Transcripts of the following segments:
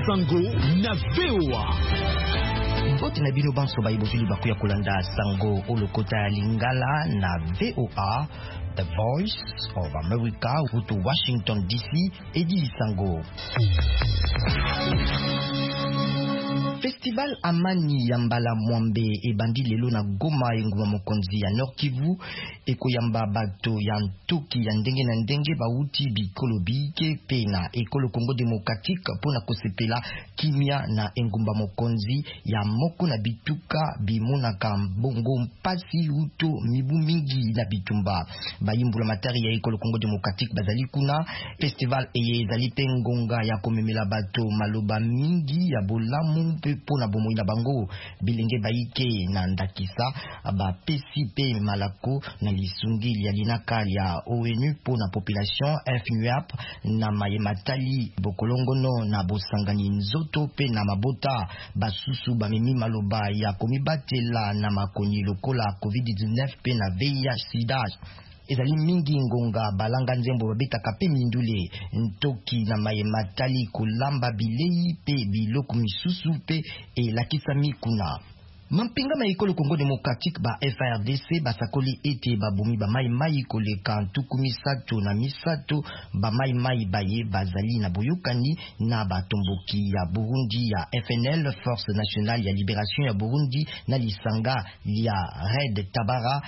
Sango na VOA. Bote na bino banso baibozuli bakuya kolanda Sango olokota ya Lingala na VOA, The Voice of America, to Washington DC, Edi Sango. Festival Amani Yambala Mwambe ebandi lelo na Goma enguma mokonzi ya Nord Kivu ekoyamba bato ya ntoki ya ndenge na ndenge bauti bikolo bike pe na ekolo Congo Démocratique pona kosepela kimia na engumba mokonzi ya moko na bituka bimonaka mbongo mpasi uto mibu mingi na bitumba bayimbula matari ya ekolo Congo Démocratique bazali kuna. Festival eye ezali pe ngonga ya komemela bato maloba mingi ya bolamu pe pona bomoi na bango bilenge baike na ndakisa ba pesi pe malako na lisungi ya linaka ya ONU pona population FNUAP na mayematali bokolongono na bosangani nzoto pe na mabota basusu bamemi maloba ya komibatela na makoni lokola COVID-19 pe na VIH sida. Ezali mingi ngonga balanga nzembo babetaka pe mindule ntoki na mayematali kolamba bilei pe biloko misusu pe elakisa mikuna. Mampinga maikolo Congo Démocratique ba FRDC basakoli ete babumi ba mai koleka ntuku misato na misato ba mai baye bazali na boyokani na batomboki ya Burundi ya FNL, Force Nationale ya Libération ya Burundi na lisanga ya Red Tabara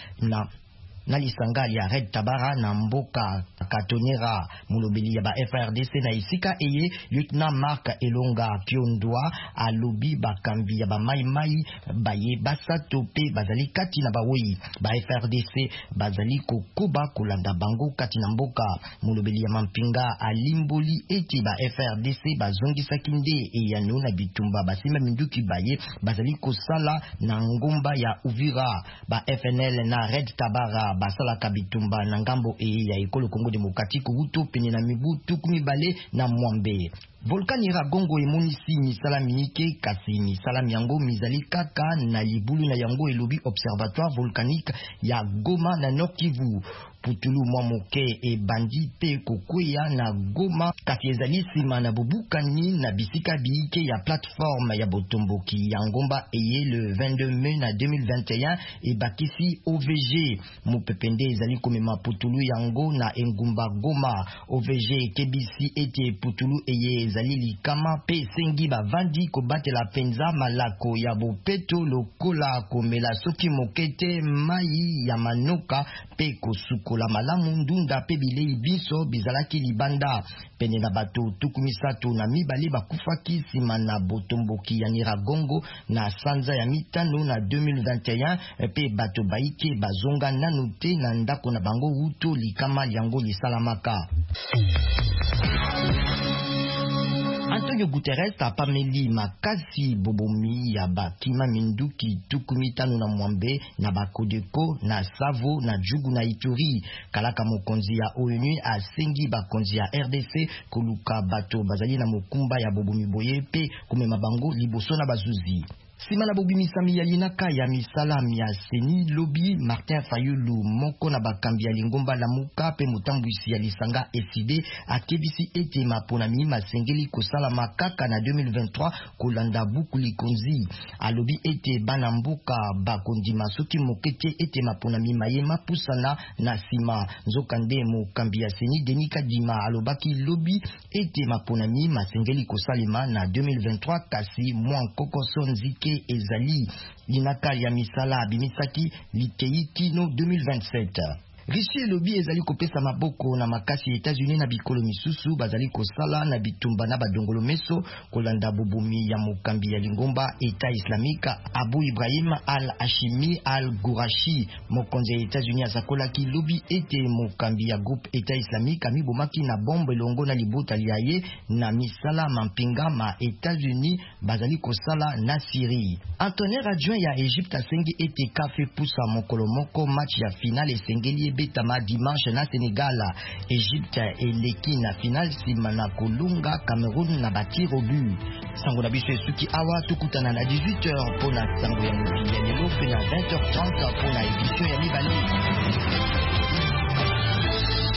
na lisanga ya Red Tabara na mboka Katonera mulobeli ya ba FRDC na isika eye Lieutenant Mark Elonga Kiondwa alobi bakambi ya ba mai baye basato pe bazali kati na bawoyi ba FRDC bazali kokoba kolanda bango kati na mboka mulobeli ya mampinga alimboli eti ba FRDC bazongisa kinde eyano na bitumba basima minduki baye bazali kosala na ngomba ya Uvira ba FNL na Red Tabara basala kabitumba na ngambo ya ekolo Congo Démocratique uto penye na mibu tukumi bale na Mwambe. Volcan Iragongo emonisi misala minike kasi misala yango mizali kaka na libulu na yango elobi Observatoire Volcanique ya Goma na Nord Kivu. Putulu mwamoke e bandi pe kokwea na Goma kasi ezali sima na bobukani na bisika biike ya plateforme ya botomboki ya ngomba eye le 22 mai na 2021 e bakisi OVG mupepende ezali komema putulu yango na engumba Goma. OVG kebisi ete putulu eye ezali likama pe sengi bavandi kobatela penza malako ya bopeto lokola komela soki mokete mai ya manoka pe kosukola malamu ndunda pe bilei biso bizalaki libanda pene na bato tukumisato na mibale bakufaki sima na botomboki ya Nyiragongo na sanza ya mitano na 2021 pe bato baike bazonga nanu te na ndako na bango uto likama yango lisalamaka. Antonio Guterres apameli makasi bobomi ya bakima minduki tukumitano na Mwambe na bakodeko na Savo na Jugu na Ituri. Kalaka mokonzi ya ONU asengi bakonzi ya RDC koluka bato bazali na mokumba ya bobomi boye pe kumema bango liboso na bazuzi. Sima na bobimisami ya linaka ya misala ya seni lobi Martin Fayulu moko na bakambi ya lingomba la muka pe mutambwisi ya lisanga FID akebisi ete maponami masengeli kosala makaka na 2023 kolanda buku likonzi. Alobi ete bana mbuka bakondi masoki mokete ete maponami maye mapusana na sima. Nzokande mokambi ya seni Denika Dima alobaki lobi ete maponami masengeli kosalima na 2023 kasi mwankoko sonzike ezali linaka ya misala bimisaki liteitino 2027. Rishi lobi ezali kopesa maboko na makasi États-Unis na bikolo misusu bazali kosala na bitumba na badongolo meso kolanda bobumi ya mokambi ya lingomba État islamique Abu Ibrahim al-Hashimi al-Gourachi. Mokonzi ya États-Unis asakolaki lobi ete mokambi ya groupe État islamique amibomaki na bombe longo na libota liaye na misala mampinga ma États-Unis bazali kosala na Syrie. Antonio adjoint ya Egypte asengi ete kafe pusa mokolo moko match ya finale esengeli betama dimanche na Sénégal. Egypte eleki na final sima na kolunga Cameroun na batire au but. Sango na biso esuki awa tukutana na 18h pona sango ya mokili ya lelo pe na 20h30 pona édition ya mibale.